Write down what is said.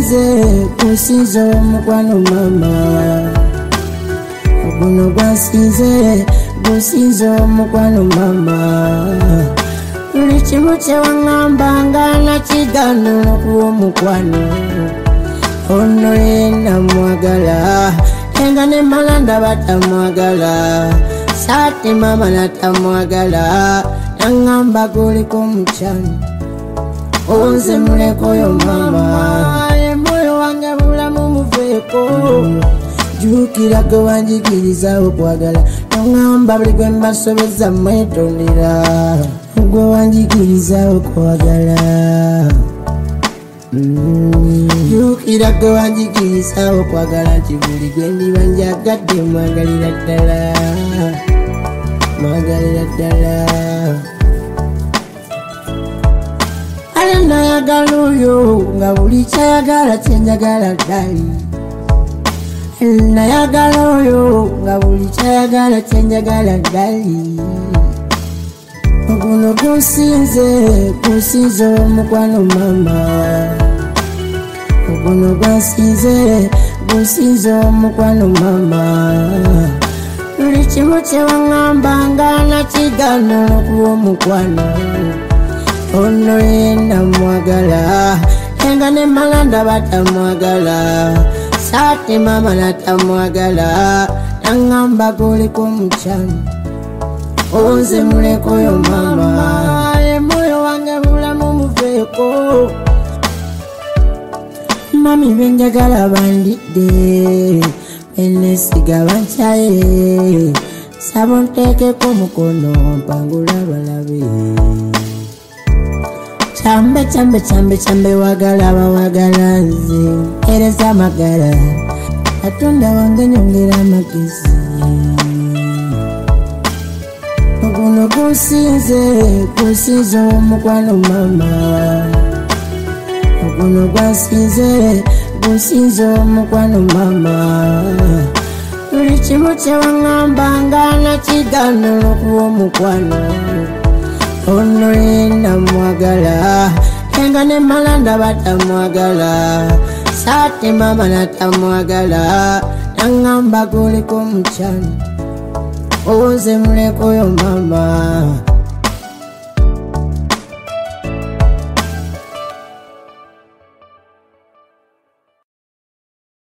kusinze omukwano mama guno gwansinze gusinze omukwano mama buli kimu kye waŋŋambanga nakigaana okuwa omukwano ono yenna mwagala enga ne mala ndaba tamwagala saate mama natamwagala naŋŋamba guliko omukyano onze mulekoyo mama emwoyo wange bulamu muveeko jukira gwe wanjigiriza okwagala noŋŋamba buli gwe mbasobeza mwetondera gwe wanjigiriza okwagala jukira gwe wanjigiriza okwagala nti buli gwe ndiba njagadde mwagalira ddala mwagalira ddala ale nayagala oyo nga buli kyayagala kyenjagala ddali nayagala oyo nga buli kyayagala kyenjagala ddali guno gusinze omukwano mama guno gwansinze gusinze omukwano mama buli kimu kye waŋŋambanga nakigaana okuwa omukwano ono yenna mwagala enga ne mala ndaba tamwagala saate mama natamwagala naŋŋamba guliko omukyano onze mulekoyo mama emwoyo wange bulamu muveeko mami benjagala bandidde enesiga bankyaye sabo nteekeko omukono mpangula balabe cambe wagala bawagala nze ereza amagala katonda wange nyongera amagezi guno gusinze omukwano mama guno gwansinze gusinze omukwano mama buli kimu kye waŋŋambanga nakigaana okuwa omukwano ono yenna mwagala enga ne mala ndaba tamwagala saate mama natamwagala naŋŋamba guliko omukyano onze mulekoyo mama